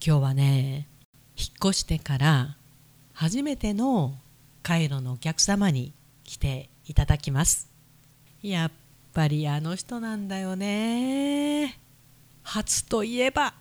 今日はね、引っ越してから初めてのカイロのお客様に来ていただきます。やっぱりあの人なんだよね。初といえば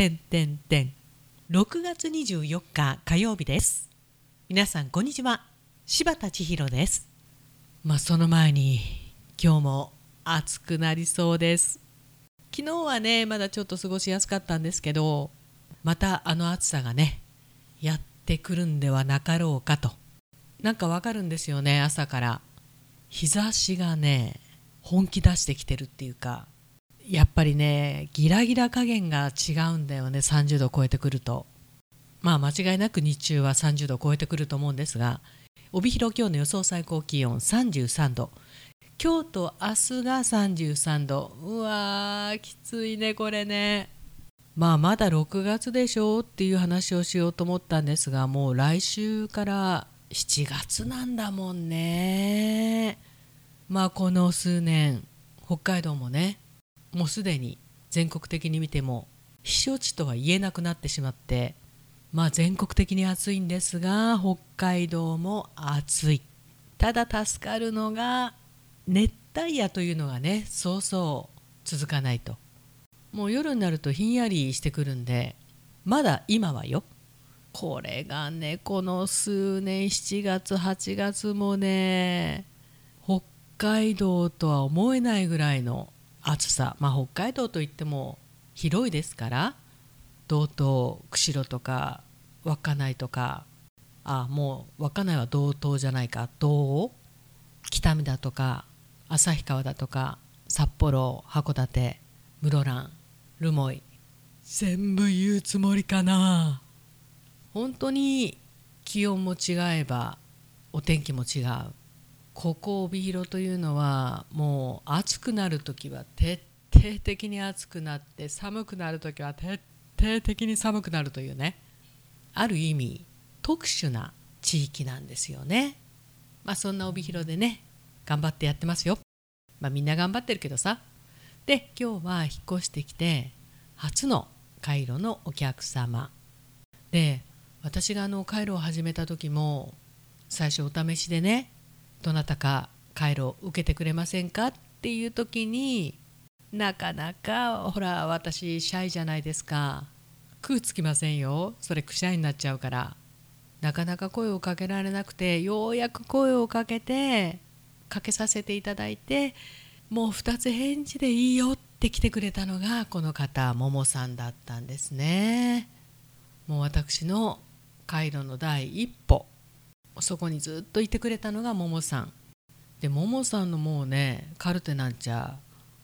6月24日火曜日です。皆さんこんにちは。柴田千尋です。その前に今日も暑くなりそうです。昨日はねまだちょっと過ごしやすかったんですけど、またあの暑さがねやってくるんではなかろうかと、なんかわかるんですよね。朝から日差しがね本気出してきてるっていうか、やっぱりねギラギラ加減が違うんだよね。30度超えてくると、間違いなく日中は30度超えてくると思うんですが、帯広今日の予想最高気温33度、今日と明日が33度。うわーきついねこれね。まだ6月でしょっていう話をしようと思ったんですが、もう来週から7月なんだもんね。この数年北海道もね、もうすでに全国的に見ても避暑地とは言えなくなってしまって、全国的に暑いんですが北海道も暑い。ただ助かるのが熱帯夜というのがね、そうそう続かないと。もう夜になるとひんやりしてくるんで、まだ今はよ。これがねこの数年7月8月もね、北海道とは思えないぐらいの暑さ。北海道といっても広いですから、道東釧路とか稚内とか、もう稚内は道東じゃないか、道央北見だとか旭川だとか札幌函館室蘭留萌、全部言うつもりかな。本当に気温も違えばお天気も違う。ここ帯広というのはもう暑くなるときは徹底的に暑くなって、寒くなるときは徹底的に寒くなるというね、ある意味特殊な地域なんですよね。そんな帯広でね頑張ってやってますよ。みんな頑張ってるけどさ。で今日は引っ越してきて初のカイロのお客様で、私がカイロを始めた時も最初お試しでね、どなたかカイロ受けてくれませんかっていう時に、なかなかほら私シャイじゃないですか。空つきませんよ、それくしゃいになっちゃうから。なかなか声をかけられなくて、ようやく声をかけさせていただいて、もう2つ返事でいいよって来てくれたのがこの方、ももさんだったんですね。もう私のカイロの第一歩、そこにずっといてくれたのがももさんで、ももさんのもうねカルテなんちゃ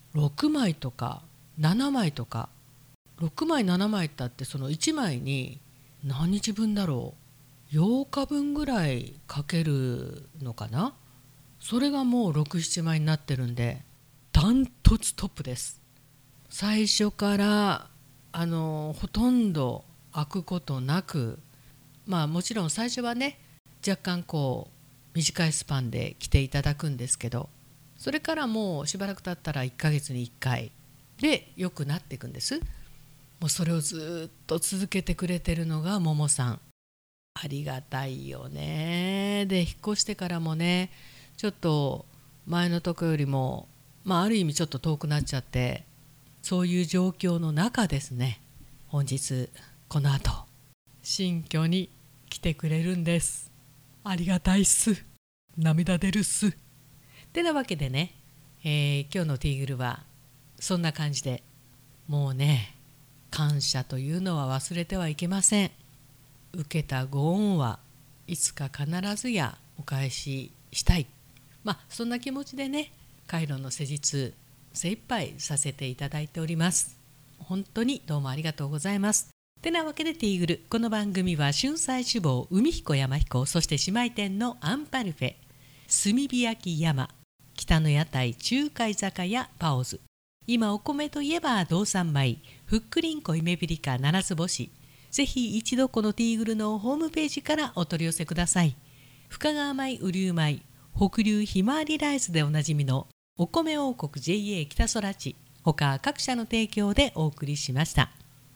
6枚とか7枚とか、6枚7枚ってあって、その1枚に何日分だろう、8日分ぐらいかけるのかな。それがもう6、7枚になってるんで、ダントツトップです。最初からほとんど開くことなく、もちろん最初はね若干短いスパンで来ていただくんですけど、それからもうしばらく経ったら1ヶ月に1回で良くなっていくんです。もうそれをずっと続けてくれてるのがももさん。ありがたいよね。で引っ越してからもね、ちょっと前のとこよりもある意味ちょっと遠くなっちゃって、そういう状況の中ですね、本日この後新居に来てくれるんです。ありがたいっす。涙出るっす。てなわけでね、今日のティーグルはそんな感じで、もうね感謝というのは忘れてはいけません。受けたご恩はいつか必ずやお返ししたい、そんな気持ちでねカイロの施術精一杯させていただいております。本当にどうもありがとうございます。てなわけでティーグル、この番組は春菜志望海彦山彦、そして姉妹店のアンパルフェ、炭火焼き山、北の屋台中華居酒屋パオズ、今お米といえば道産米ふっくりんこ夢ぴりか七つ星、ぜひ一度このティーグルのホームページからお取り寄せください。深川米雨竜米北流ひまわりライスでおなじみのお米王国 JA 北空地、他各社の提供でお送りしました。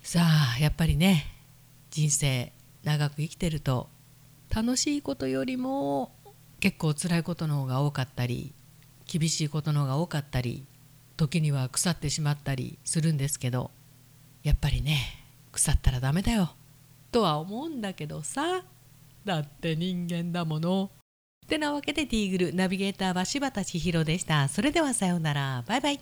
さあやっぱりね、人生長く生きてると楽しいことよりも結構辛いことの方が多かったり、厳しいことの方が多かったり、時には腐ってしまったりするんですけど、やっぱりね、腐ったらダメだよとは思うんだけどさ、だって人間だもの。ってなわけで、ティーグルナビゲーターは柴田千尋でした。それではさようなら、バイバイ。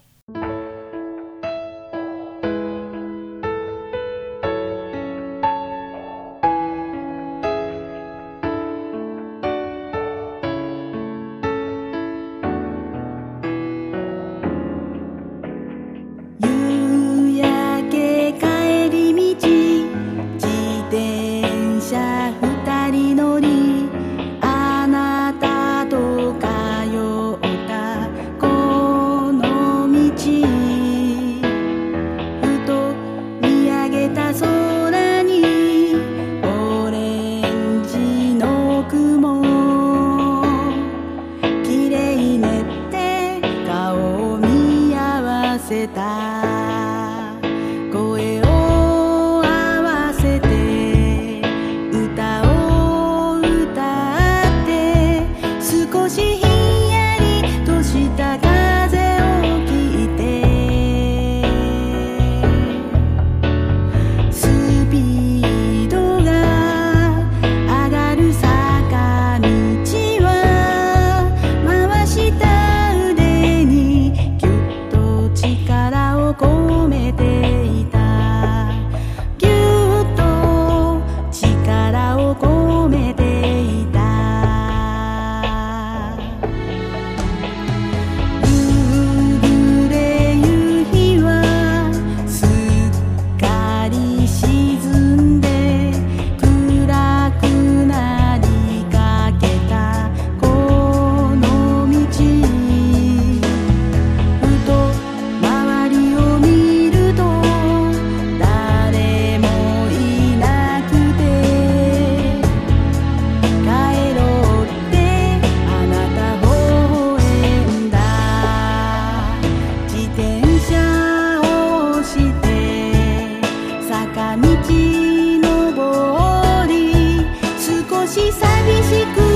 夕焼け帰り道、自転車二人乗り、あなたと通ったこの道、ふと見上げた空にオレンジの雲、きれいねって顔を見合わせた。声を合わせて歌を歌って、少しひんやりとした風を聞いて、スピードが上がる坂道は回した腕にぎゅっと力を込めていた。ぎゅっと力を込めていた。夕暮れ夕日はすっかり沈んで、暗くなりかけたこの道、ふと周りを見ると誰もいなくて、帰ろうってあなた微笑んだ。自転車を押して坂道登り、少し寂しく